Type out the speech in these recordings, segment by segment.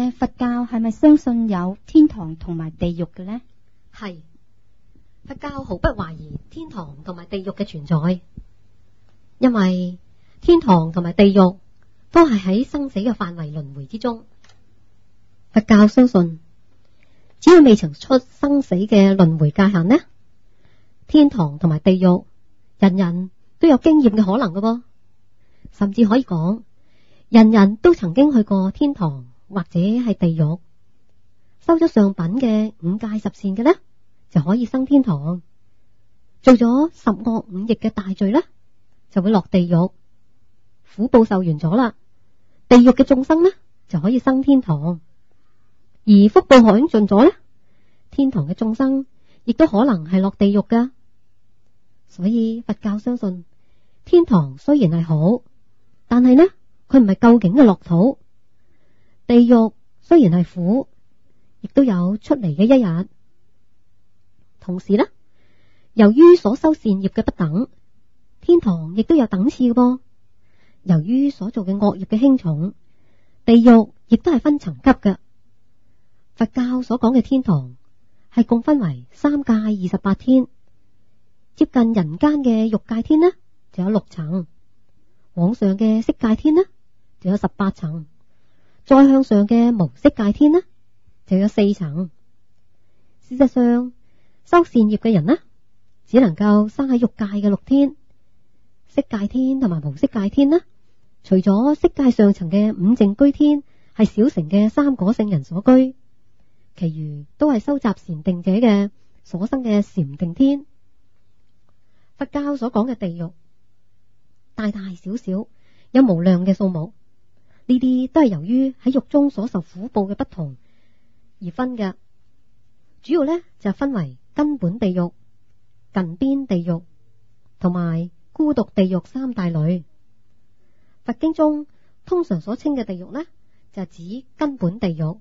嘅佛教係咪相信有天堂同埋地獄嘅呢？ 係，佛教毫不懷疑天堂同埋地獄嘅存在，因為天堂同埋地獄都係喺生死嘅範圍輪迴之中。佛教相信，只要未曾出生死嘅輪迴界限呢，天堂同埋地獄人人都有經驗嘅可能嘅噃，甚至可以講，人人都曾經去過天堂或者係地獄。修咗上品嘅五戒十善嘅呢，就可以生天堂；做咗十惡五逆嘅大罪呢，就會落地獄。苦報受完咗啦，地獄嘅眾生呢，就可以生天堂。而福報享盡咗呢，天堂嘅眾生亦都可能係落地獄噶。所以佛教相信，天堂雖然係好，但係呢，佢唔係究竟嘅樂土。地獄雖然係苦，亦都有出嚟嘅一日。同時呢，由於所修善業嘅不等，天堂亦都有等次嘅噃。由於所做嘅惡業嘅輕重，地獄亦都係分層級嘅。佛教所講嘅天堂係共分為三界28天，接近人間嘅欲界天呢，就有6層，往上嘅色界天呢，就有18層，再向上嘅無色界天呢，就有4層。事實上，修善業嘅人呢，只能夠生喺欲界嘅6天，色界天同埋無色界天呢，除咗色界上層嘅五淨居天係小乘嘅三果聖人所居，其餘都係收集禪定者嘅所生嘅禪定天。佛教所講嘅地獄，大大小小有無量嘅數目，呢啲都係由於喺獄中所受苦報嘅不同而分嘅。主要呢，就分為根本地獄、近邊地獄同埋孤獨地獄三大類。佛經中通常所稱嘅地獄呢，就係指根本地獄。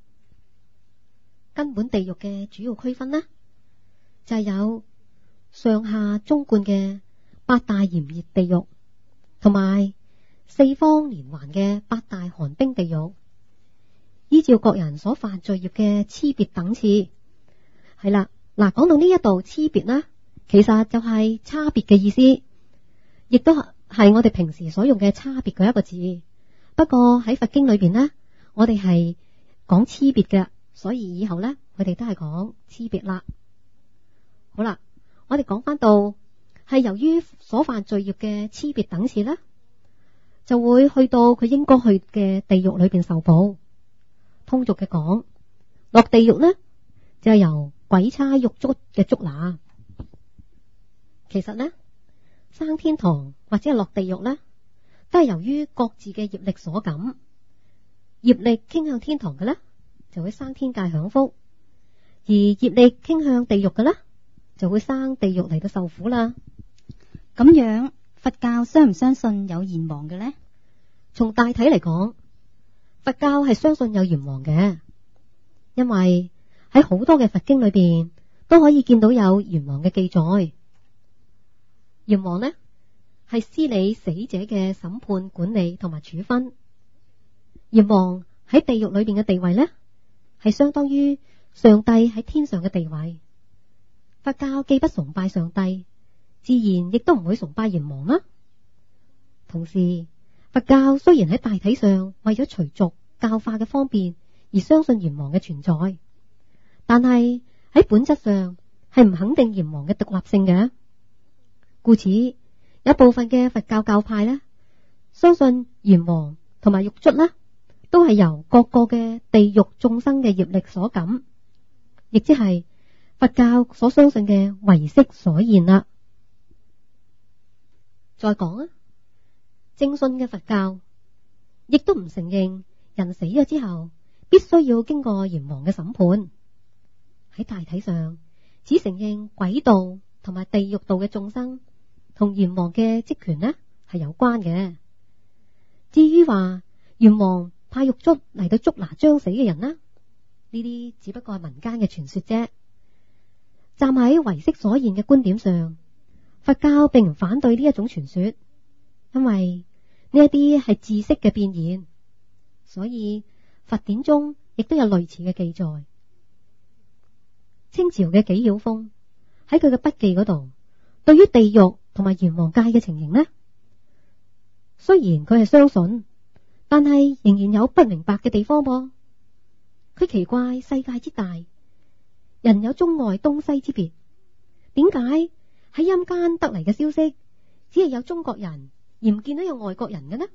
根本地獄嘅主要區分呢，就係有上下中觀嘅8大炎熱地獄，同埋四方連環嘅8大寒冰地獄。依照各人所犯罪業嘅差別等次，係啦。嗱，講到呢一度差別呢，其實就係差別嘅意思，亦都係我哋平時所用嘅差別嘅一個字。不過喺佛經裏邊呢，我哋係講差別嘅。所以以後呢，佢哋都係講差別啦。好啦，我哋講翻到係由於所犯罪業嘅差別等次呢，就會去到佢應該去嘅地獄裏邊受報。通俗嘅講，落地獄呢，就係由鬼差獄卒嘅捉拿。其實呢，生天堂或者係落地獄呢，都係由於各自嘅業力所感。業力傾向天堂嘅呢，就會生天界享福；而業力傾向地獄嘅呢，就會生地獄嚟到受苦啦。 咁樣佛教相唔相信有閻王嘅呢？ 從大體嚟講，佛教係相信有閻王嘅，因為喺好多嘅佛經裏邊都可以見到有閻王嘅記載。閻王呢，係司理死者嘅審判、管理同埋處分。閻王喺地獄裏邊嘅地位呢，係相當於上帝喺天上嘅地位。佛教既不崇拜上帝，自然亦都唔會崇拜閻王啦。同時，佛教雖然喺大體上為咗隨俗教化嘅方便而相信閻王嘅存在，但係喺本質上係唔肯定閻王嘅獨立性嘅。故此，有部分嘅佛教教派呢，相信閻王同埋獄卒呢，都係由各個嘅地獄眾生嘅業力所感，亦即係佛教所相信嘅唯識所現啦。再講啊，正信嘅佛教亦都唔承認人死咗之後必須要經過閻王嘅審判。喺大體上，只承認鬼道同埋地獄道嘅眾生同閻王嘅職權呢係有關嘅。至於話閻王派獄卒嚟到捉拿將死嘅人呢，呢啲只不過係民間嘅傳說啫。站喺唯識所現嘅觀點上，佛教並唔反對呢一種傳說，因為呢一啲係知識嘅變現，所以佛典中亦都有類似嘅記載。清朝嘅紀曉峰喺佢嘅筆記嗰度，對於地獄同埋閻王界嘅情形呢，雖然佢係相信，但係仍然有不明白嘅地方噃。佢奇怪世界之大，人有中外東西之別，點解喺陰間得嚟嘅消息，只係有中國人而唔見到有外國人嘅呢？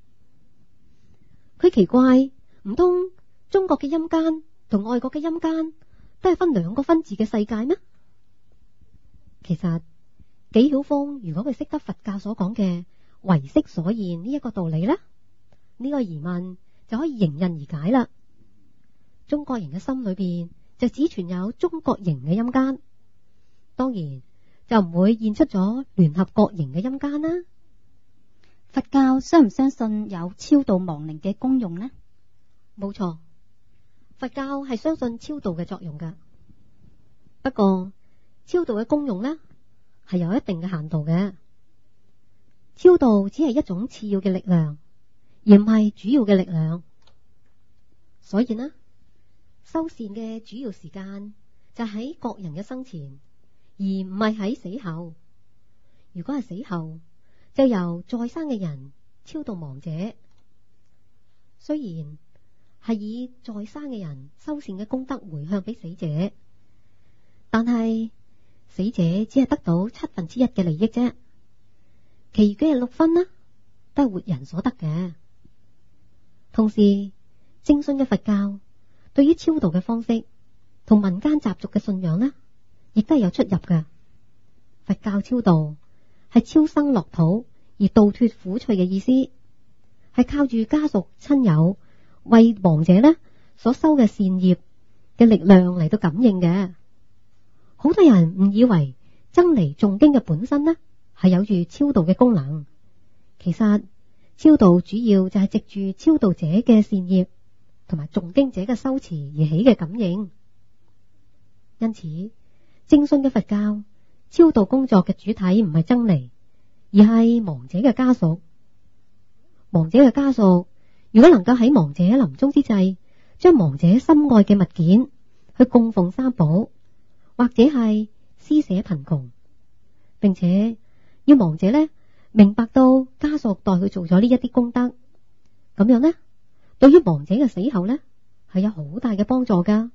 佢奇怪，唔通中國嘅陰間同外國嘅陰間都係分兩個分治嘅世界咩？其實紀曉峰如果佢識得佛教所講嘅唯識所現呢一個道理呢，呢個疑問就可以迎刃而解啦。中國人嘅心裏邊就只存有中國型嘅陰間，當然就唔會現出咗聯合國型嘅陰間啦。 佛教相唔相信有超度亡靈嘅功用呢？ 冇錯，佛教係相信超度嘅作用噶。不過超度嘅功用呢，係有一定嘅限度嘅。超度只係一種次要嘅力量，而唔係主要嘅力量。所以呢，修善嘅主要時間就喺各人嘅生前，而唔係喺死後。如果係死後，就由在生嘅人超度亡者。雖然係以在生嘅人修善嘅功德回向俾死者，但係死者只係得到1/7嘅利益啫，其餘嘅6分呢，都係活人所得嘅。同時，正信嘅佛教對於超度嘅方式同民間習俗嘅信仰呢，亦都係有出入嘅。佛教超度係超生樂土而度脫苦趣嘅意思，係靠住家屬親友為亡者呢所修嘅善業嘅力量嚟到感應嘅。好多人誤以為僧尼誦經嘅本身呢係有住超度嘅功能，其實超度主要就係藉住超度者嘅善業同埋誦經者嘅修持而起嘅感應。因此，正信嘅佛教超度工作嘅主體唔係僧尼，而係亡者嘅家屬。亡者嘅家屬如果能夠喺亡者臨終之際，將亡者心愛嘅物件去供奉三寶，或者係施捨貧窮，並且要亡者呢明白到家屬代佢做咗呢一啲功德，咁樣呢，對於亡者嘅死後呢係有好大嘅幫助噶。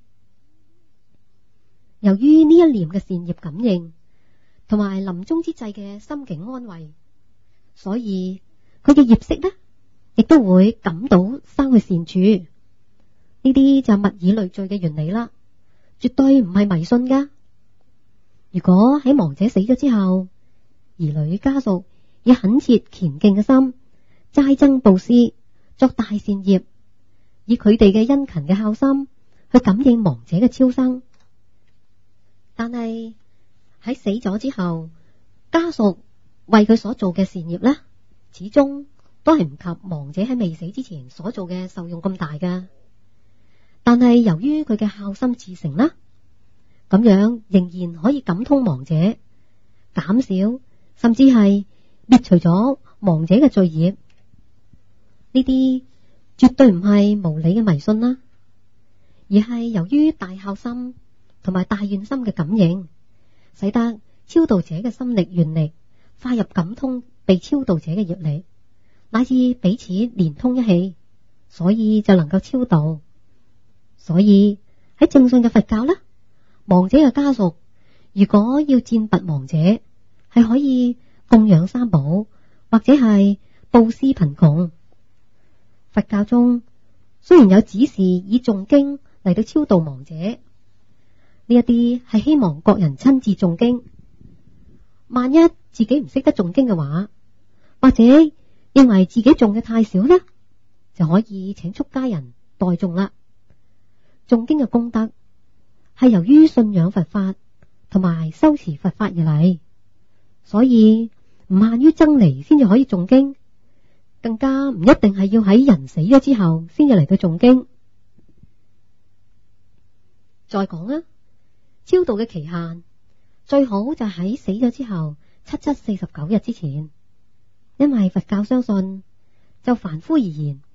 由於呢一念嘅善業感應同埋臨終之際嘅心境安慰，所以佢嘅業識呢亦都會感到生去善處。呢啲就物以類聚嘅原理啦，絕對唔係迷信噶。如果喺亡者死咗之後，兒女家屬以懇切虔敬嘅心齋僧布施，作大善業，以佢哋嘅殷勤嘅孝心去感應亡者嘅超生。但係喺死咗之後，家屬為佢所做嘅善業呢，始終都係唔及亡者喺未死之前所做嘅受用咁大噶。但係由於佢嘅孝心至誠啦，咁樣仍然可以感通亡者，減少甚至係滅除咗亡者嘅罪業。呢啲絕對唔係無理嘅迷信啦，而係由於大孝心同埋大願心嘅感應，使得超度者嘅心力願力快入感通被超度者嘅業力，乃至彼此連通一氣，所以就能夠超度。所以喺正信嘅佛教呢，亡者嘅家屬如果要餞拔亡者，係可以供養三寶，或者係布施貧窮。佛教中雖然有指示以誦經嚟到超度亡者，呢一啲係希望各人親自誦經。萬一自己唔識得誦經嘅話，或者認為自己誦嘅太少呢，就可以請出家人代誦啦。誦經嘅功德係由於信仰佛法同埋修持佛法而嚟，所以唔限於僧尼先至可以誦經，更加唔一定係要喺人死咗之後先至嚟到誦經。再講啦，超度嘅期限最好就喺死咗之後7749日之前，因為佛教相信就凡夫而言，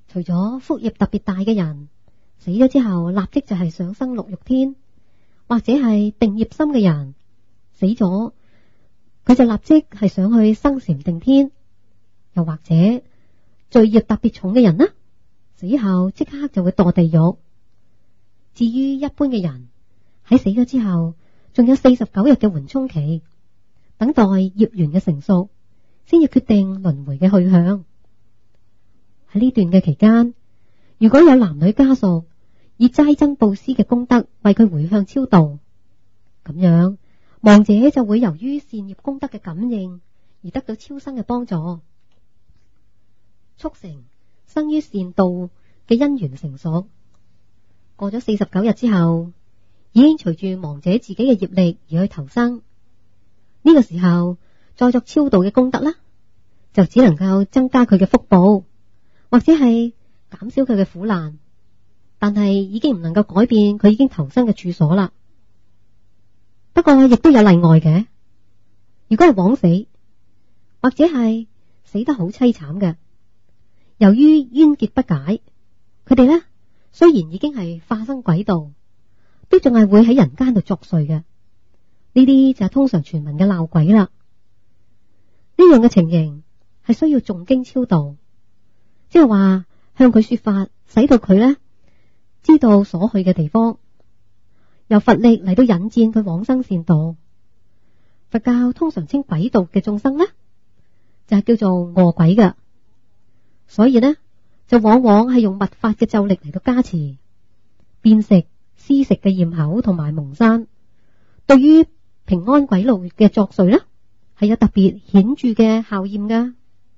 除咗福業特別大嘅人，死咗之後立即就係上生六欲天，或者係定業深嘅人，死咗佢就立即係上去生禪定天，又或者罪業特別重嘅人呢，死後即刻就會墮地獄。至於一般嘅人，喺死咗之後，仲有49日嘅緩衝期，等待業緣嘅成熟，先要決定輪迴嘅去向。喺呢段嘅期間，如果有男女家屬以齋僧布施嘅功德為佢回向超度，咁樣亡者就會由於善業功德嘅感應而得到超生嘅幫助，促成生於善道嘅因緣成熟。過咗49日之後，已經隨住亡者自己嘅業力而去投生。呢個時候再作超度嘅功德啦，就只能夠增加佢嘅福報，或者係減少佢嘅苦難，但係已經唔能夠改變佢已經投生嘅處所啦。不過亦都有例外嘅，如果係枉死，或者係死得好淒慘嘅，由於冤結不解，佢哋呢雖然已經係化生鬼道，都仲係會喺人間度作祟嘅。呢啲就係通常傳聞嘅鬧鬼啦。呢樣嘅情形係需要誦經超度，即係話向佢說法，使到佢呢知道所去嘅地方，由佛力嚟到引薦佢往生善道。佛教通常稱鬼道嘅眾生呢，就係叫做餓鬼嘅，所以呢就往往係用密法嘅咒力嚟到加持，變食、施食嘅焰口同埋蒙山，對於平安鬼路嘅作祟呢，係有特別顯著嘅效驗噶。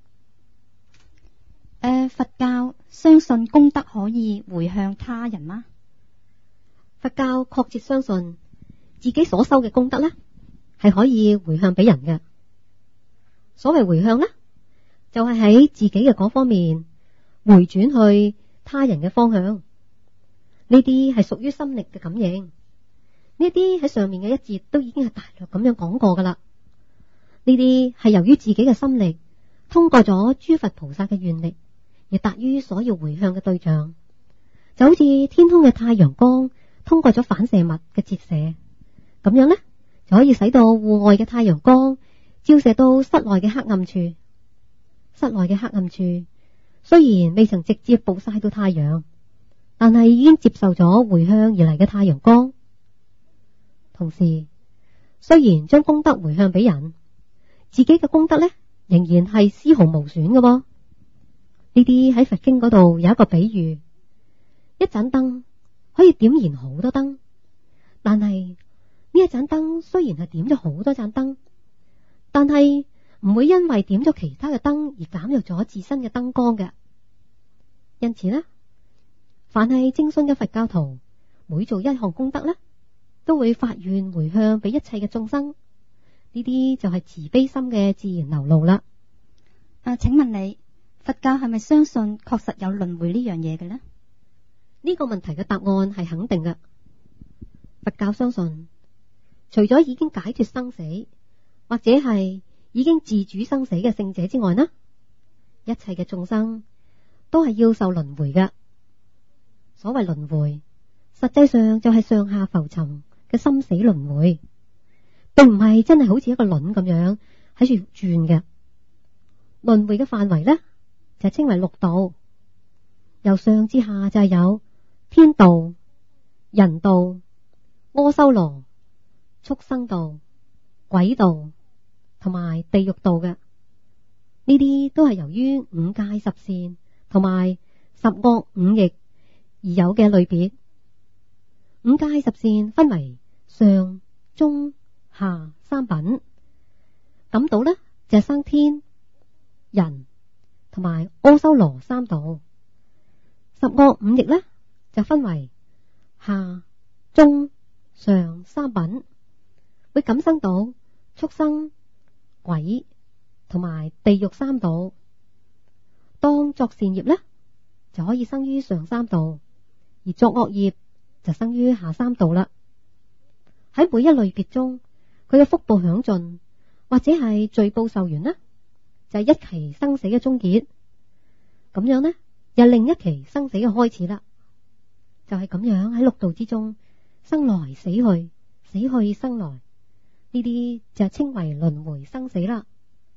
佛教相信功德可以回向他人嗎？ 佛教確切相信自己所修嘅功德呢，係可以回向俾人嘅。所謂回向呢，就係喺自己嘅嗰方面回轉去他人嘅方向。呢啲係屬於心力嘅感應。呢啲喺上面嘅一節都已經係大略咁樣講過噶啦。呢啲係由於自己嘅心力通過咗諸佛菩薩嘅願力，而達於所要回向嘅對象，就好似天空嘅太陽光通過咗反射物嘅折射，咁樣呢，就可以使到戶外嘅太陽光照射到室內嘅黑暗處。室內嘅黑暗處雖然未曾直接暴曬到太陽，但係已經接受咗回向而嚟嘅太陽光。同時，雖然將功德回向俾人，自己嘅功德呢仍然係絲毫無損嘅。呢啲喺佛經嗰度有一個比喻，一盞燈可以點燃好多燈，但係呢一盞燈雖然係點咗好多盞燈，但係唔會因為點咗其他嘅燈而減弱咗自身嘅燈光嘅。因此呢，凡係正信嘅佛教徒，每做一項功德呢，都會發願回向俾一切嘅眾生。呢啲就係慈悲心嘅自然流露啦。 請問你，佛教係咪相信確實有輪迴呢樣嘢嘅呢？ 呢個問題嘅答案係肯定嘅。佛教相信，除咗已經解脫生死，或者係已經自主生死嘅聖者之外呢，一切嘅眾生都係要受輪迴嘅。所謂輪迴，實際上就係上下浮沉嘅生死輪迴，並唔係真係好似一個輪咁樣喺度轉嘅。輪迴嘅範圍呢，就稱為六道，由上至下就係有天道、人道、阿修羅、畜生道、鬼道同埋地獄道嘅。呢啲都係由於五戒十善同埋十惡五逆而有嘅類別。五戒十善分為上、中、下三品，咁道呢就係生天、人同埋阿修羅三道。十惡五逆呢就分為下、中、上三品，會感生到畜生、鬼同埋地獄三道。當作善業呢，就可以生於上三道，而作惡業就生於下三道啦。喺每一類別中，佢嘅福報享盡或者係罪報受完呢，就係一期生死嘅終結。咁樣呢， 又另一期生死嘅開始啦。就係咁樣喺六道之中生來死去，死去生來，呢啲就稱為輪迴生死啦。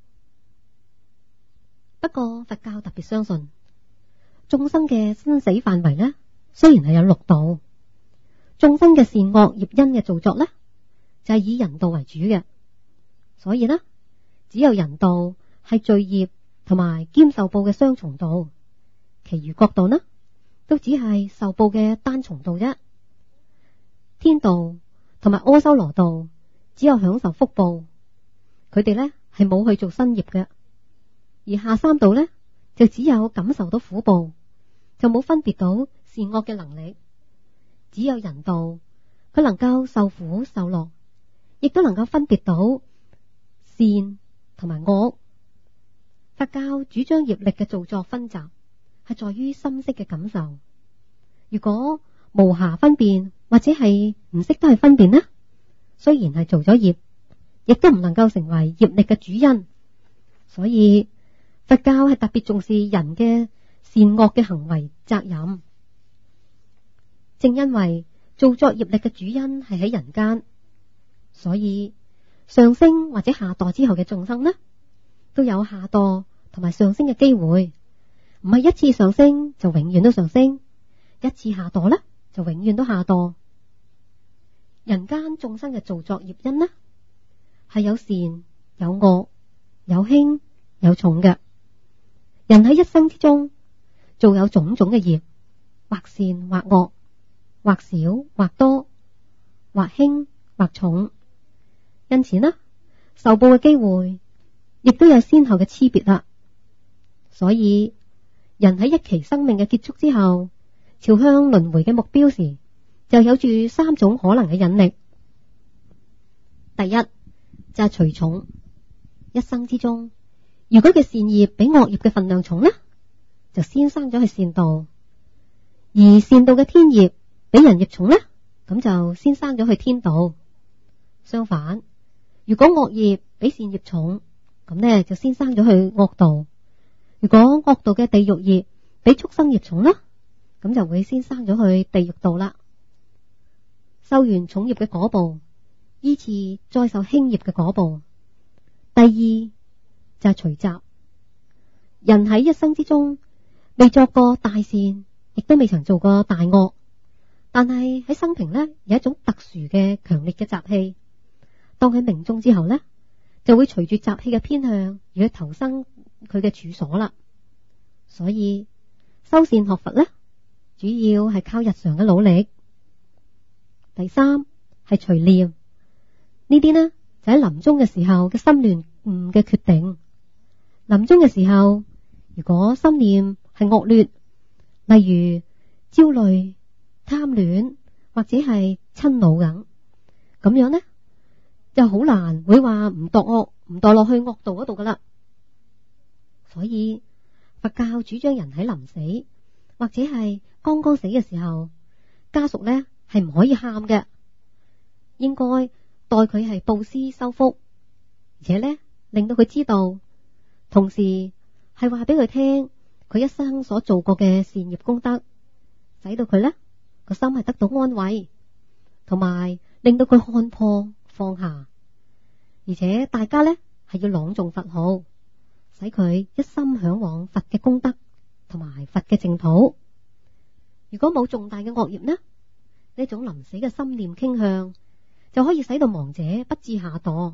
不過佛教特別相信眾生嘅生死範圍呢，雖然係有六道，眾生嘅善惡業因嘅造作呢，就係以人道為主嘅，所以呢，只有人道係罪業同埋兼受報嘅雙重道，其餘各道呢都只係受報嘅單重道啫。天道同埋阿修羅道只有享受福報，佢哋呢係冇去做新業嘅，而下三道呢就只有感受到苦報，就冇分別到善惡嘅能力。只有人道佢能夠受苦受樂，亦都能夠分別到善同埋惡。佛教主張業力嘅造作分集係在於心識嘅感受，如果無暇分辨或者係唔識得去分辨呢，雖然係做咗業，亦都唔能夠成為業力嘅主因。所以佛教係特別重視人嘅善惡嘅行為責任。正因為造作業力嘅主因係喺人間，所以上升或者下墮之後嘅眾生呢，都有下墮同埋上升嘅機會，唔係一次上升就永遠都上升，一次下墮呢就永遠都下墮。人間眾生嘅造作業因呢，係有善有惡，有輕有重嘅。人喺一生之中做有種種嘅業，或善或惡，或少或多，或輕或重，因此呢，受報嘅機會亦都有先後嘅差別啦。所以人喺一期生命嘅結束之後，朝向輪迴嘅目標時，就有住三種可能嘅引力。第一就係隨重，一生之中如果嘅善業比惡業嘅份量重呢，就先生咗去善道；而善道嘅天業比人業重呢，咁就先生咗去天道。相反，如果惡業比善業重，咁呢就先生咗去惡道；如果惡道嘅地獄業比畜生業重呢，咁就會先生咗去地獄道啦。受完重業嘅果報，依次再受輕業嘅果報。第二就係隨集，人喺一生之中未作過大善，亦都未曾做過大惡，但係喺生平呢，有一種特殊嘅強烈嘅習氣，當佢命終之後呢，就會隨住習氣嘅偏向而去投生佢嘅處所啦。所以修善學佛呢，主要係靠日常嘅努力。第三係隨念，呢啲呢就喺臨終嘅時候嘅心亂悟嘅決定。臨終嘅時候，如果心念係惡劣，例如焦慮、貪戀或者係嗔怒咁樣呢，就好難會話唔墮落去惡道嗰度噶啦。所以佛教主張人喺臨死或者係剛剛死嘅時候，家屬呢係唔可以喊嘅，應該代佢係布施修福，而且呢令到佢知道，同時係話俾佢聽佢一生所做過嘅善業功德，使到佢呢個心係得到安慰，同埋令到佢看破放下。而且大家呢係要朗誦佛號，使佢一心向往佛嘅功德同埋佛嘅淨土。如果冇重大嘅惡業呢，呢種臨死嘅心念傾向就可以使到亡者不致下墮，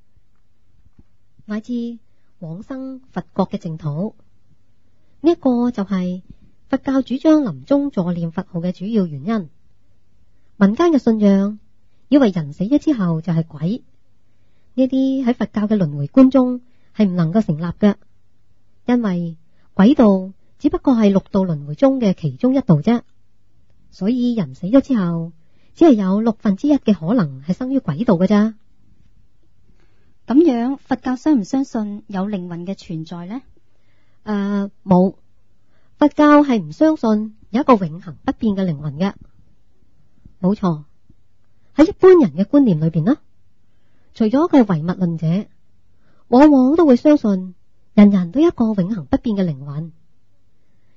乃至往生佛國嘅淨土。呢一個就係佛教主張臨終助念佛號嘅主要原因。民間嘅信仰以為人死咗之後就係鬼，呢啲喺佛教嘅輪迴觀中係唔能夠成立嘅，因為鬼道只不過係六道輪迴中嘅其中一道啫。所以人死咗之後，只係有1/6嘅可能係生於鬼道嘅咋。 咁樣佛教相唔相信有靈魂嘅存在呢？ 冇，佛教係唔相信有一個永恆不變嘅靈魂嘅。冇錯，喺一般人嘅觀念裏邊啦，除咗佢係唯物論者，往往都會相信人人都有一個永恆不變嘅靈魂。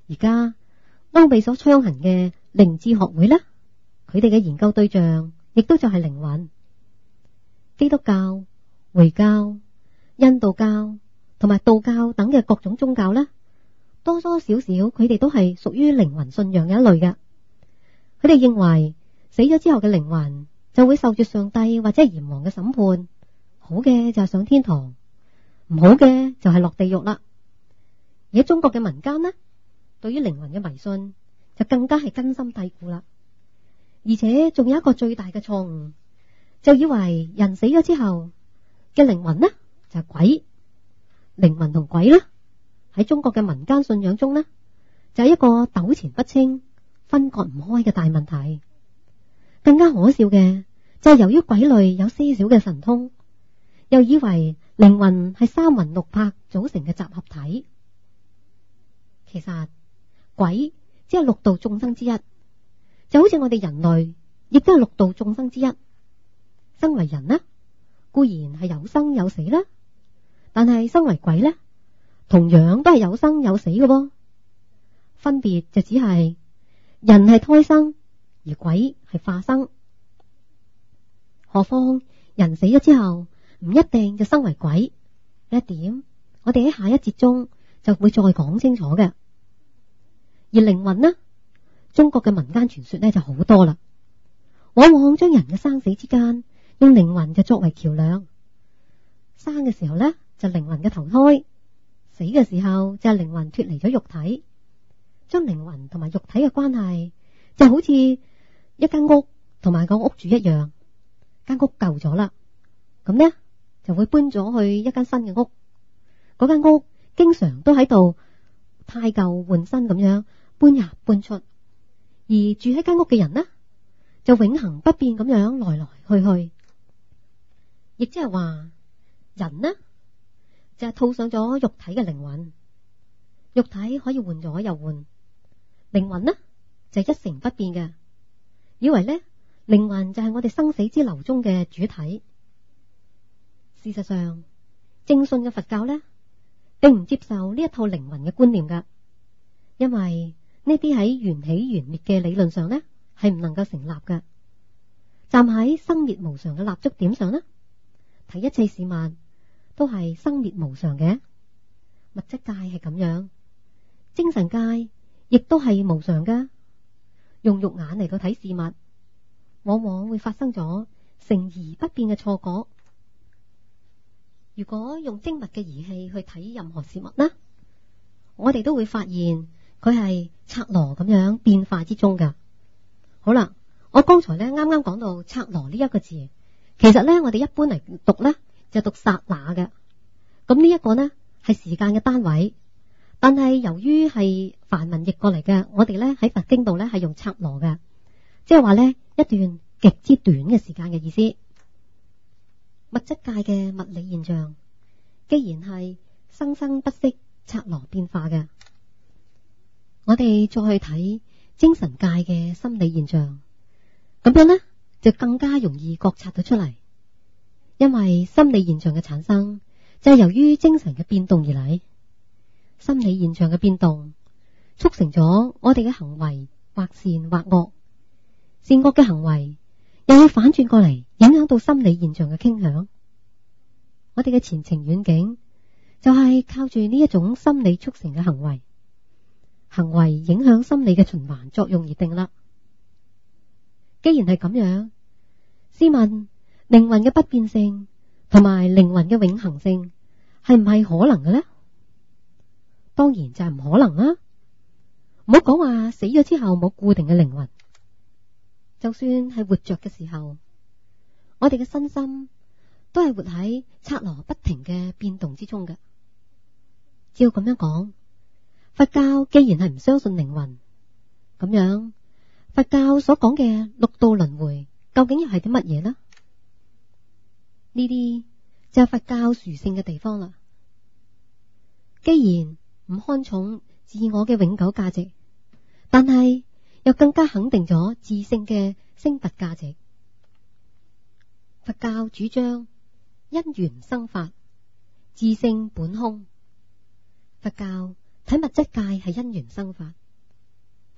而家歐美所倡行嘅靈智學會呢，佢哋嘅研究對象亦都就係靈魂。基督教、回教、印度教同埋道教等嘅各種宗教呢，多多少少佢哋都係屬於靈魂信仰嘅一類嘅。佢哋認為死咗之後嘅靈魂就會受住上帝或者閻王嘅審判，好嘅就係上天堂，唔好嘅就係落地獄啦。而喺中國嘅民間呢，對於靈魂嘅迷信就更加係根深蒂固啦。而且仲有一個最大嘅錯誤，就以為人死咗之後嘅靈魂呢就係鬼。靈魂同鬼呢喺中國嘅民間信仰中呢，就係一個糾纏不清、分割唔開嘅大問題。更加可笑嘅就係由於鬼類有些少嘅神通，又以為靈魂係三魂六魄組成嘅集合體。其實鬼只係六道眾生之一，就好似我哋人類亦都係六道眾生之一。身為人呢，固然係有生有死啦，但係身為鬼呢，同樣都係有生有死嘅噃。分別就只係人係胎生，而鬼係化生。何況人死咗之後唔一定就生為鬼，呢一點我哋喺下一節中就會再講清楚嘅。而靈魂呢，中國嘅民間傳說呢就好多啦，往往將人嘅生死之間用靈魂就作為橋樑。生嘅時候呢就靈魂嘅投胎，死嘅時候就係靈魂脫離咗肉體。將靈魂同埋肉體嘅關係就好似一間屋同埋個屋主一樣，間屋舊咗啦，咁呢就會搬咗去一間新嘅屋。嗰間屋經常都喺度汰舊換新咁樣搬入搬出，而住喺間屋嘅人呢就永恆不變咁樣來來去去。亦即係話人呢就係套上咗肉體嘅靈魂，肉體可以換咗又換，靈魂呢就係一成不變嘅。以為呢靈魂就係我哋生死之流中嘅主體。事實上，正信嘅佛教呢並唔接受呢一套靈魂嘅觀念噶，因為呢啲喺緣起緣滅嘅理論上呢係唔能夠成立嘅。站喺生滅無常嘅立足點上呢，睇一切事物都係生滅無常嘅。物質界係咁樣，精神界亦都係無常噶。用肉眼嚟到睇事物，往往會發生咗成而不變嘅錯覺。如果用精密嘅儀器去睇任何事物呢，我哋都會發現佢係拆羅咁樣變化之中噶。好啦，我剛才呢啱啱講到拆羅呢一個字，其實呢我哋一般嚟讀呢就讀剎那嘅。咁呢一個呢係時間嘅單位，但係由於係梵文譯過嚟嘅，我哋呢喺佛經度呢係用剎那嘅，即係話呢一段極之短嘅時間嘅意思。物質界嘅物理現象，既然係生生不息、剎那變化嘅，我哋再去睇精神界嘅心理現象，咁樣呢就更加容易覺察到出嚟。因為心理現象嘅產生就係由於精神嘅變動而嚟，心理現象嘅變動促成咗我哋嘅行為或善或惡，善惡嘅行為又會反轉過嚟影響到心理現象嘅傾向。我哋嘅前程遠景就係靠住呢一種心理促成嘅行為，行為影響心理嘅循環作用而定啦。既然係咁樣，試問靈魂嘅不變性同埋靈魂嘅永恆性係唔係可能嘅呢？當然就係唔可能啦。唔好講話死咗之後冇固定嘅靈魂，就算係活着嘅時候，我哋嘅身心都係活喺剎那不停嘅變動之中嘅。照咁樣講，佛教既然係唔相信靈魂，咁樣佛教所講嘅六道輪迴究竟又係啲乜嘢呢？呢啲就係佛教殊勝嘅地方啦。既然唔看重自我嘅永久價值，但係又更加肯定咗自性嘅升佛價值。佛教主張因緣生法，自性本空。佛教睇物質界係因緣生法，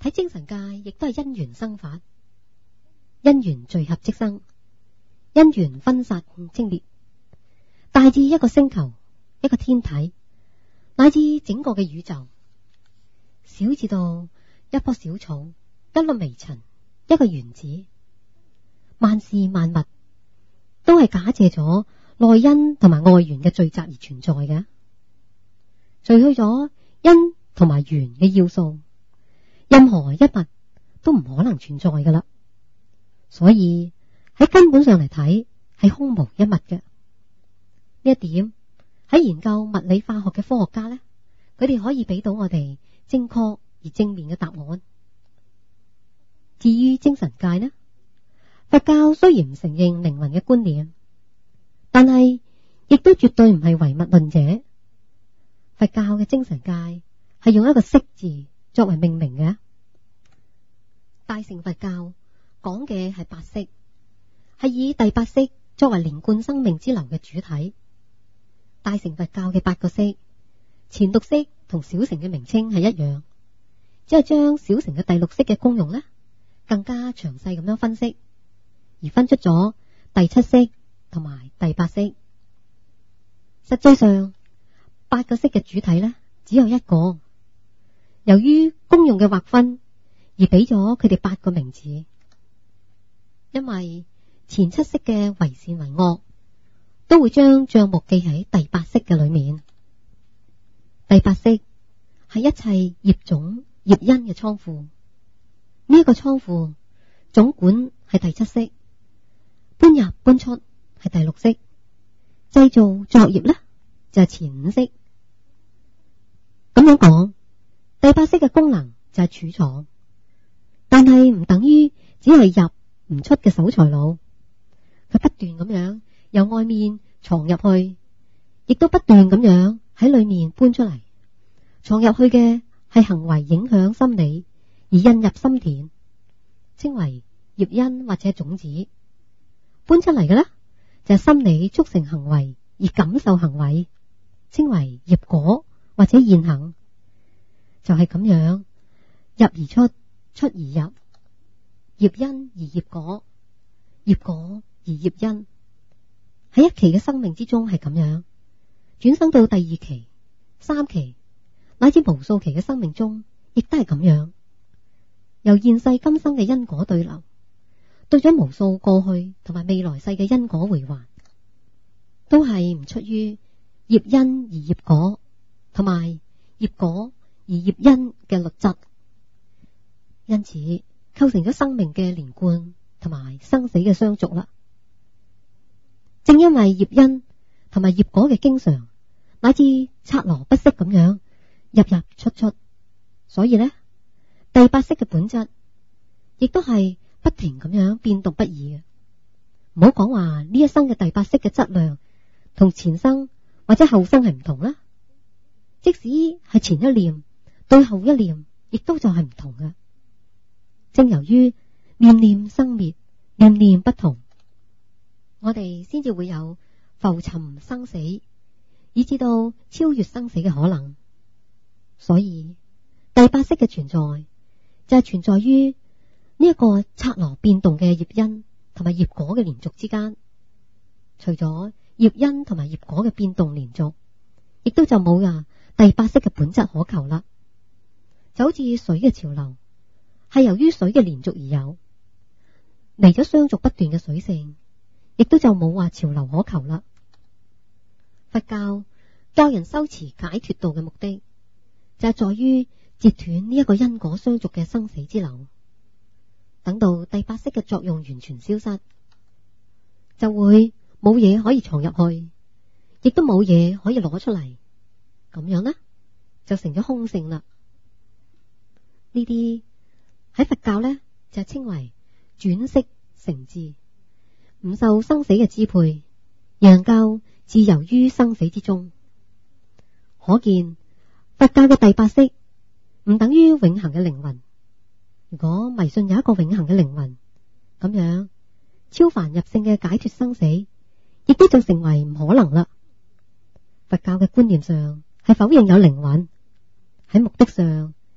睇精神界亦都係因緣生法，因緣聚合即生，因緣分散精滅，大至一個星球、一個天體，乃至整個嘅宇宙，小至到一棵小草、一粒微塵、一個原子，萬事萬物都係假借咗內因同埋外緣嘅聚集而存在嘅。除去咗因同埋緣嘅要素，任何一物都唔可能存在噶啦。所以喺根本上嚟睇，係空無一物嘅。呢一點喺研究物理化學嘅科學家呢，佢哋可以俾到我哋正確而正面嘅答案。至於精神界呢，佛教雖然唔承認靈魂嘅觀念，但係亦都絕對唔係唯物論者。佛教嘅精神界係用一個色字作為命名嘅。大乘佛教講嘅係八識，係以第八識作為連貫生命之流嘅主體。大乘佛教嘅八個識，前六識同小乘嘅名稱係一樣，只係將小乘嘅第六識嘅功用呢更加詳細咁樣分析，而分出咗第七識同埋第八識。實際上八個識嘅主體呢只有一個，由於功用嘅劃分而俾咗佢哋八個名字。因為前七識嘅為善為惡都會將賬目記喺第八識嘅裏面。第八識係一切業種業因嘅倉庫，呢一個倉庫總管係第七識，搬入搬出係第六識，製造作業呢就係前五識。咁樣講，第八識嘅功能就係儲藏，但係唔等於只係入唔出嘅守財奴，佢不斷咁樣由外面藏入去，亦都不斷咁樣喺裏面搬出嚟。藏入去嘅係行為影響心理而印入心田，稱為業因或者種子；搬出嚟嘅呢，就係心理促成行為而感受行為，稱為業果或者現行。就係咁樣入而出，出而入，業因而業果，業果而業因。喺一期嘅生命之中係咁樣，轉生到第二期、三期乃至無數期嘅生命中，亦都係咁樣。由現世今生嘅因果對流，對咗無數過去同埋未來世嘅因果回環，都係唔出於業因而業果，同埋業果而業因嘅律則，因此構成咗生命嘅連貫同埋生死嘅相續啦。正因為業因同埋業果嘅經常乃至拆羅不息咁樣入入出出，所以呢，第八識嘅本質亦都係不停咁樣變動不已嘅。唔好講話呢一生嘅第八識嘅質量同前生或者後生係唔同啦，即使係前一念對後一念，亦都就係唔同嘅。正由於念念生滅，念念不同，我哋先至會有浮沉生死，以至到超越生死嘅可能。所以第八識嘅存在就係存在於呢一個拆羅變動嘅業因同埋業果嘅連續之間。除咗業因同埋業果嘅變動連續，亦都就冇第八識嘅本質可求啦。就好似水嘅潮流係由於水嘅連續而有，離咗相續不斷嘅水性，亦都就冇話潮流可求啦。佛教教人修持解脫道嘅目的，就係在於截斷呢一個因果相續嘅生死之流。等到第八識嘅作用完全消失，就會冇嘢可以藏入去，亦都冇嘢可以攞出嚟，咁樣呢，就成咗空性啦。呢啲喺佛教呢，就稱為轉識成智，唔受生死嘅支配，而能夠自由於生死之中。可見佛教嘅第八識唔等於永恆嘅靈魂。如果迷信有一個永恆嘅靈魂，咁樣超凡入聖嘅解脫生死，亦都就成為唔可能啦。佛教嘅觀念上係否認有靈魂，喺目的上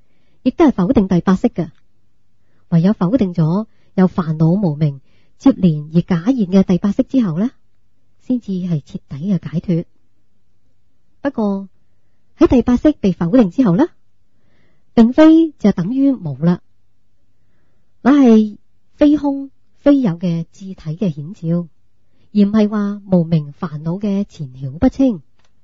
亦都係否定第八識嘅。唯有否定咗有煩惱無明接連而假現嘅第八識之後呢，先至係徹底嘅解脫。不過喺第八識被否定之後呢，並非就等於無啦，乃係非空非有嘅智體嘅顯照，而唔係話無明煩惱嘅纏繞不清。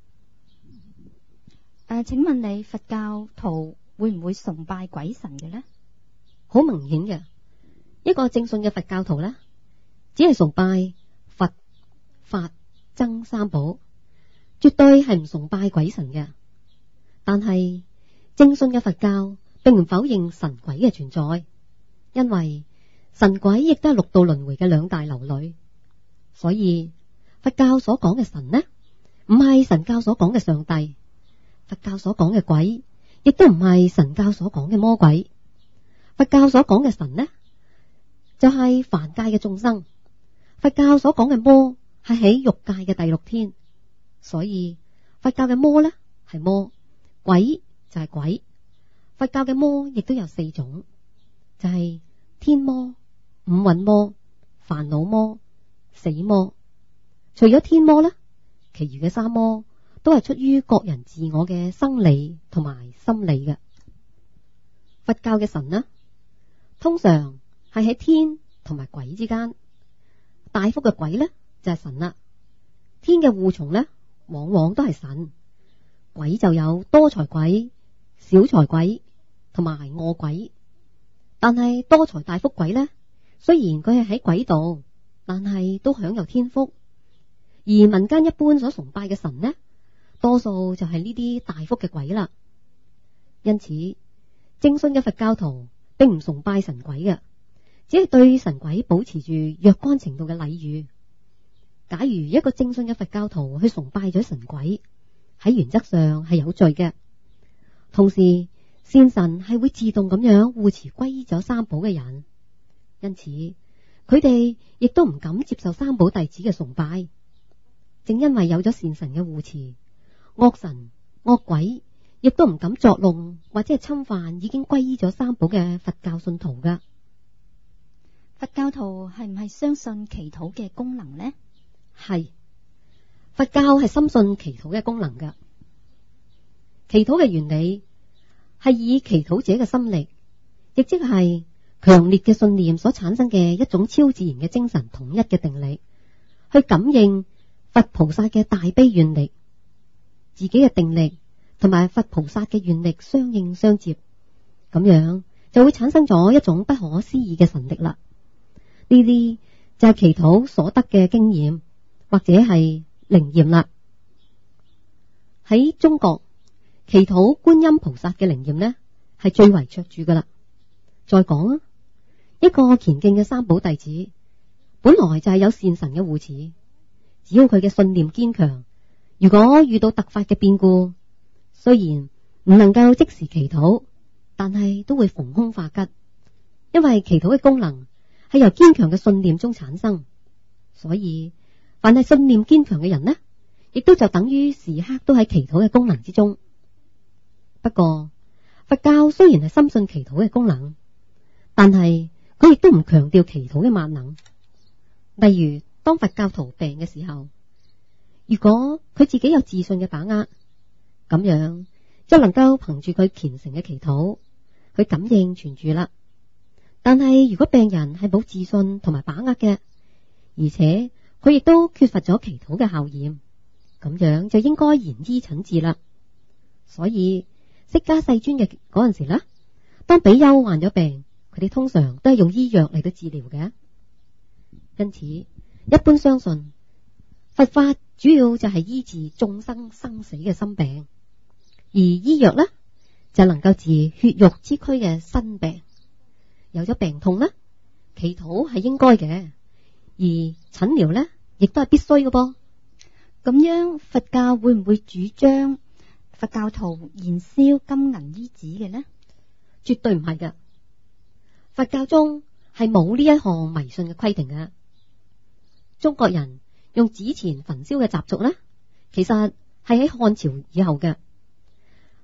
請問你佛教徒會唔會崇拜鬼神嘅呢？ 好明顯嘅，一個正信嘅佛教徒呢，只係崇拜佛法僧三寶，絕對係唔崇拜鬼神嘅。但係正信嘅佛教並唔否認神鬼嘅存在，因為神鬼亦都係六道輪迴嘅兩大流類，所以佛教所講嘅神呢，唔係神教所講嘅上帝。佛教所講嘅鬼，亦都唔係神教所講嘅魔鬼。佛教所講嘅神呢，就係凡界嘅眾生。佛教所講嘅魔，係喺欲界嘅第六天。所以佛教嘅魔呢，係魔，鬼就係鬼。佛教嘅魔亦都有四種，就係天魔、五蘊魔、煩惱魔、死魔。除咗天魔呢，其餘嘅三魔都係出於各人自我嘅生理同埋心理嘅。佛教嘅神呢，通常係喺天同埋鬼之間。大福嘅鬼呢，就係神啦，天嘅護從呢，往往都係神。鬼就有多財鬼、小財鬼同埋餓鬼。但係多財大福鬼呢，雖然佢係喺鬼道，但係都享有天福。而民間一般所崇拜嘅神呢，多數就係呢啲大福嘅鬼啦。因此正信嘅佛教徒並唔崇拜神鬼嘅，只係對神鬼保持住若干程度嘅禮遇。假如一個正信嘅佛教徒去崇拜咗神鬼，喺原則上係有罪嘅。同時善神係會自動咁樣護持皈依咗三寶嘅人，因此佢哋亦都唔敢接受三寶弟子嘅崇拜。正因為有咗善神嘅護持，惡神惡鬼亦都唔敢作弄或者係侵犯已經皈依咗三寶嘅佛教信徒噶。 佛教徒係唔係相信祈禱嘅功能呢？ 係，佛教係深信祈禱嘅功能噶。祈禱嘅原理係以祈禱者嘅心力，亦即係強烈嘅信念所產生嘅一種超自然嘅精神統一嘅定力，去感應佛菩薩嘅大悲願力，自己嘅定力同埋佛菩薩嘅願力相應相接，咁樣就會產生咗一種不可思議嘅神力啦。呢啲就係祈禱所得嘅經驗或者係靈驗啦。喺中國，祈禱觀音菩薩嘅靈驗呢，係最為卓著噶啦。再講啊，一個虔敬嘅三寶弟子，本來就係有善神嘅護持，只要佢嘅信念堅強，如果遇到突發嘅變故，雖然唔能夠即時祈禱，但係都會逢凶化吉，因為祈禱嘅功能係由堅強嘅信念中產生，所以凡係信念堅強嘅人呢，亦都就等於時刻都喺祈禱嘅功能之中。不過佛教雖然係深信祈禱嘅功能，但係佢亦都唔強調祈禱嘅萬能。例如當佛教徒病嘅時候，如果佢自己有自信嘅把握，咁樣就能夠憑住佢虔誠嘅祈禱去感應痊癒啦。但係如果病人係冇自信同埋把握嘅，而且佢亦都缺乏咗祈禱嘅效驗，咁樣就應該延醫診治啦。所以釋迦世尊嘅嗰陣時呢，當比丘患咗病，佢哋通常都係用醫藥嚟到治療嘅。因此一般相信佛法主要就係醫治眾生生死嘅心病，而醫藥呢就能夠治血肉之軀嘅身病。有咗病痛呢，祈禱係應該嘅，而診療呢亦都係必須嘅噃。 咁樣佛教會唔會主張佛教徒燃燒金銀衣紙嘅呢？ 絕對唔係嘅，佛教中係冇呢一項迷信嘅規定嘅。中國人用紙錢焚燒嘅習俗呢，其實係喺漢朝以後嘅。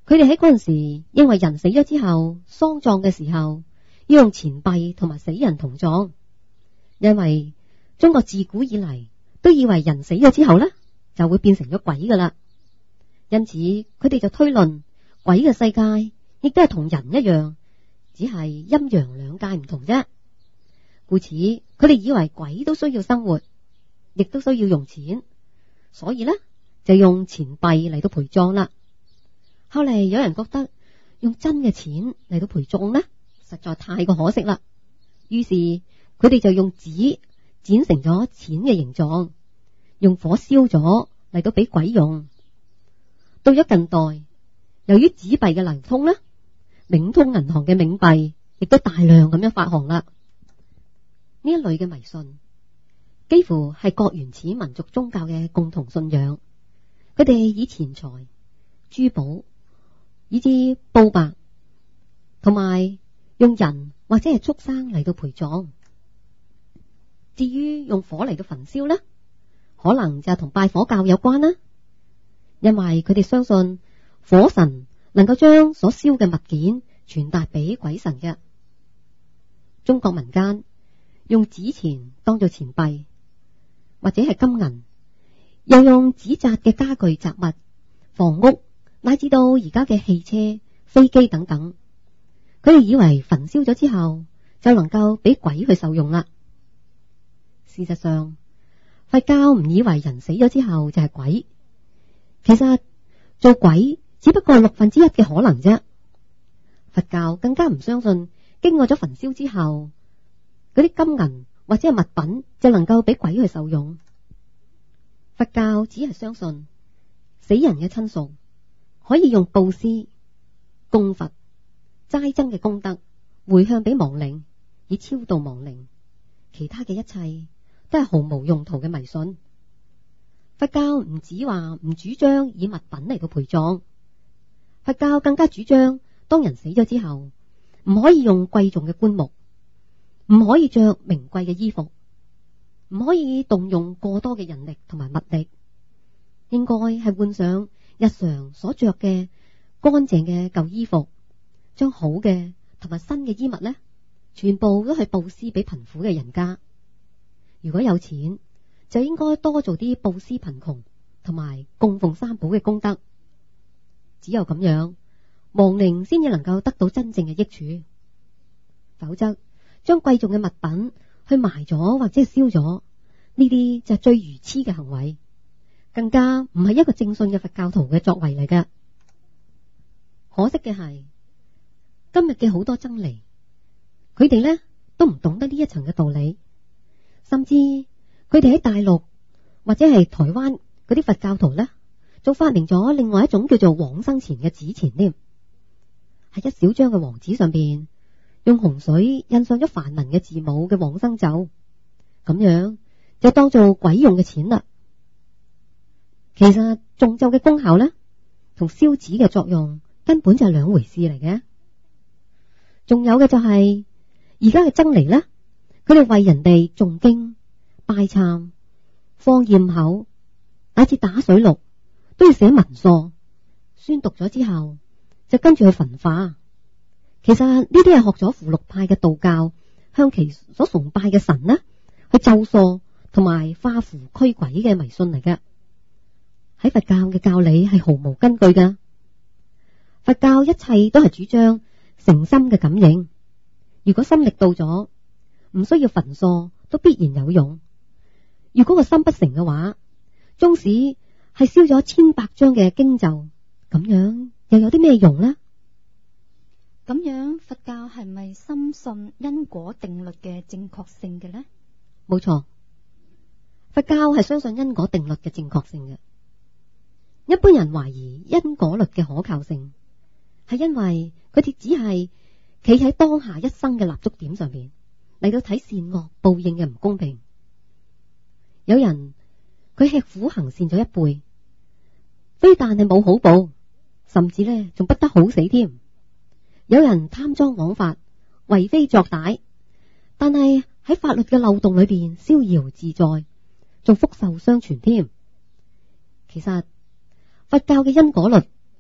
佢哋喺嗰陣時認為人死咗之後，喪葬嘅時候要用錢幣同埋死人同葬，因為中國自古以嚟都以為人死咗之後呢就會變成咗鬼噶啦，因此佢哋就推論鬼嘅世界亦都係同人一樣，只係陰陽兩界唔同啫。故此佢哋以為鬼都需要生活，亦都需要用錢，所以呢就用錢幣嚟到陪葬啦。後嚟有人覺得用真嘅錢嚟到陪葬呢實在太過可惜啦，於是佢哋就用紙剪成咗錢嘅形狀，用火燒咗嚟到俾鬼用。到咗近代，由於紙幣嘅流通呢，冥通銀行嘅冥幣亦都大量咁樣發行啦。呢一類嘅迷信幾乎係各原始民族宗教嘅共同信仰，佢哋以錢財、珠寶以至布帛同埋用人或者係畜生嚟到陪葬。至於用火嚟到焚燒呢，可能就係同拜火教有關啦，因為佢哋相信火神能夠將所燒嘅物件傳達俾鬼神嘅。中國民間用紙錢當做錢幣或者係金銀，又用紙紮嘅家具雜物、房屋乃至到而家嘅汽車、飛機等等，佢哋以為焚燒咗之後就能夠俾鬼去受用啦。事實上，佛教唔以為人死咗之後就係鬼，其實做鬼只不過係1/6嘅可能啫。佛教更加唔相信經過咗焚燒之後，嗰啲金銀或者係物品就能夠俾鬼去受用。佛教只係相信死人嘅親屬可以用布施、供佛、齋僧嘅功德回向俾亡靈，以超度亡靈。其他嘅一切都係毫無用途嘅迷信。佛教唔止話唔主張以物品嚟到陪葬，佛教更加主張當人死咗之後，唔可以用貴重嘅棺木，唔可以着名貴嘅衣服，唔可以動用過多嘅人力同埋物力，應該係換上日常所着嘅乾淨嘅舊衣服，將好嘅同埋新嘅衣物呢，全部都係布施俾貧苦嘅人家。如果有錢，就應該多做啲布施貧窮同埋供奉三寶嘅功德。只有咁樣，亡靈先至能夠得到真正嘅益處。否則，將貴重嘅物品去埋咗或者係燒咗，呢啲就係最愚癡嘅行為，更加唔係一個正信嘅佛教徒嘅作為嚟嘅。可惜嘅係，今日嘅好多僧尼，佢哋呢都唔懂得呢一層嘅道理，甚至佢哋喺大陸或者係台灣嗰啲佛教徒呢，仲發明咗另外一種叫做往生錢嘅紙錢添，喺一小張嘅黃紙上邊用紅水印上咗梵文嘅字母嘅往生咒，咁樣就當做鬼用嘅錢啦。其實誦咒嘅功效呢，同燒紙嘅作用根本就係兩回事嚟嘅。仲有嘅就係而家嘅僧尼呢，佢哋為人哋誦經、拜懺、放焰口，乃至打水錄，都要寫文疏，宣讀咗之後就跟住去焚化。其實呢啲係學咗符籙派嘅道教，向其所崇拜嘅神呢去咒詛同埋化符驅鬼嘅迷信嚟嘅。喺佛教嘅教理係毫無根據㗎。佛教一切都係主張誠心嘅感應，如果心力到咗，唔需要焚疏都必然有用。如果個心不誠嘅話，縱使係燒咗千百張嘅經咒，咁樣又有啲咩用呢？ 咁樣佛教係咪深信因果定律嘅正確性嘅呢？ 冇錯，佛教係相信因果定律嘅正確性嘅。一般人懷疑因果律嘅可靠性，係因為佢哋只係企喺當下一生嘅立足點上面嚟到睇善惡報應嘅唔公平。有人佢吃苦行善咗一輩，非但係冇好報，甚至呢仲不得好死添。有人貪贓枉法，為非作歹，但係喺法律嘅漏洞裏邊逍遙自在，仲福壽相傳添。其實佛教嘅因果律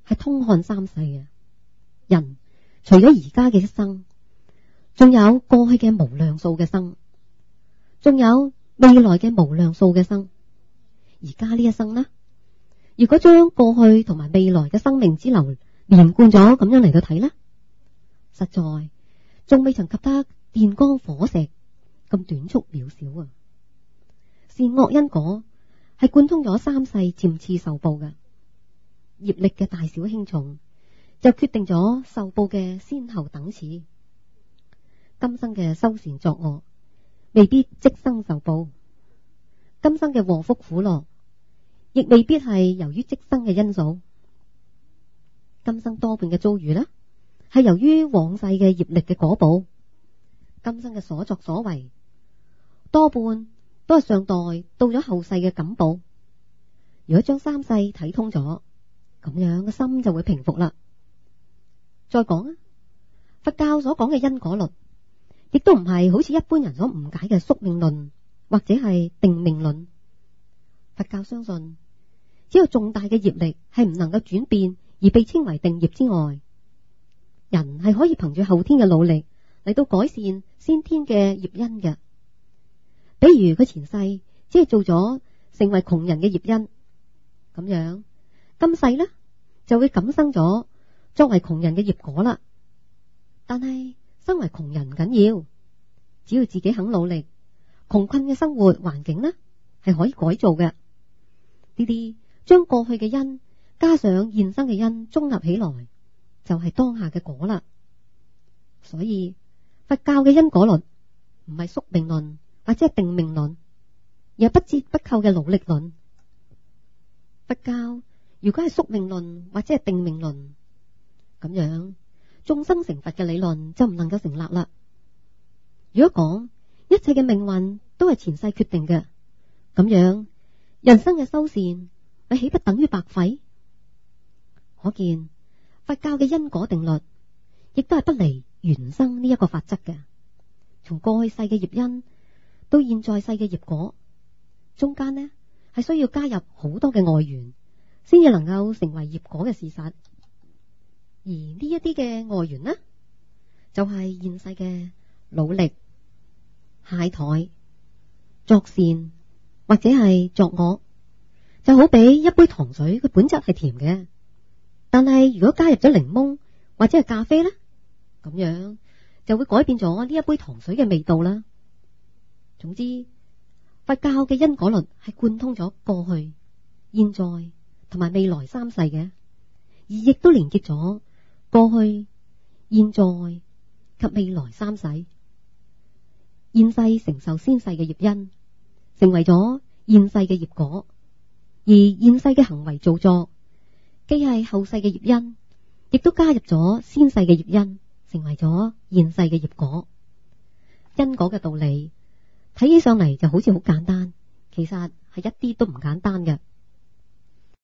係通看三世嘅。人除咗而家嘅一生，仲有過去嘅無量數嘅生，仲有未來嘅無量數嘅生。而家呢一生呢，如果將過去同埋未來嘅生命之流連貫咗咁樣嚟到睇呢，實在仲未曾及得電光火石咁短促渺小啊！善惡因果係貫通咗三世漸次受報嘅業力嘅大小輕重，就決定咗受報嘅先後等次。今生嘅修善作惡，未必即生受報；今生嘅禍福苦樂，亦未必係由於即生嘅因素。今生多半嘅遭遇呢，係由於往世嘅業力嘅果報。今生嘅所作所為，多半都係上代到咗後世嘅感報。如果將三世睇通咗，咁樣個心就會平復啦。再講啊，佛教所講嘅因果律，亦都唔係好似一般人所誤解嘅宿命論或者係定命論。佛教相信，只有重大嘅業力係唔能夠轉變而被稱為定業之外，人係可以憑住後天嘅努力嚟到改善先天嘅業因嘅。比如佢前世只係做咗成為窮人嘅業因，咁樣今世呢就會感生咗作為窮人嘅業果啦。但係身為窮人唔緊要，只要自己肯努力，窮困嘅生活環境呢係可以改造嘅。呢啲將過去嘅因加上現生嘅因綜合起來，就係當下嘅果啦。所以佛教嘅因果論唔係宿命論或者係定命論，而係不折不扣嘅努力論。佛教如果係宿命論或者係定命論，咁樣眾生成佛嘅理論就唔能夠成立啦。如果講一切嘅命運都係前世決定嘅，咁樣人生嘅修善咪豈不等於白費？可見佛教嘅因果定律亦都係不離緣生呢一個法則嘅。從過去世嘅業因到現在世嘅業果，中間呢係需要加入好多嘅外緣，先至能夠成為業果嘅事實。而呢一啲嘅外緣呢，就係現世嘅努力、懈怠、作善或者係作惡。就好比一杯糖水，佢本質係甜嘅，但係如果加入咗檸檬或者係咖啡呢，咁樣就會改變咗呢一杯糖水嘅味道啦。總之，佛教嘅因果律係貫通咗過去、現在同埋未來三世嘅，而亦都連結咗過去、現在及未來三世。現世承受先世嘅業因，成為咗現世嘅業果；而現世嘅行為造作，既係後世嘅業因，亦都加入咗先世嘅業因，成為咗現世嘅業果。因果嘅道理睇起上嚟就好似好簡單，其實係一啲都唔簡單嘅。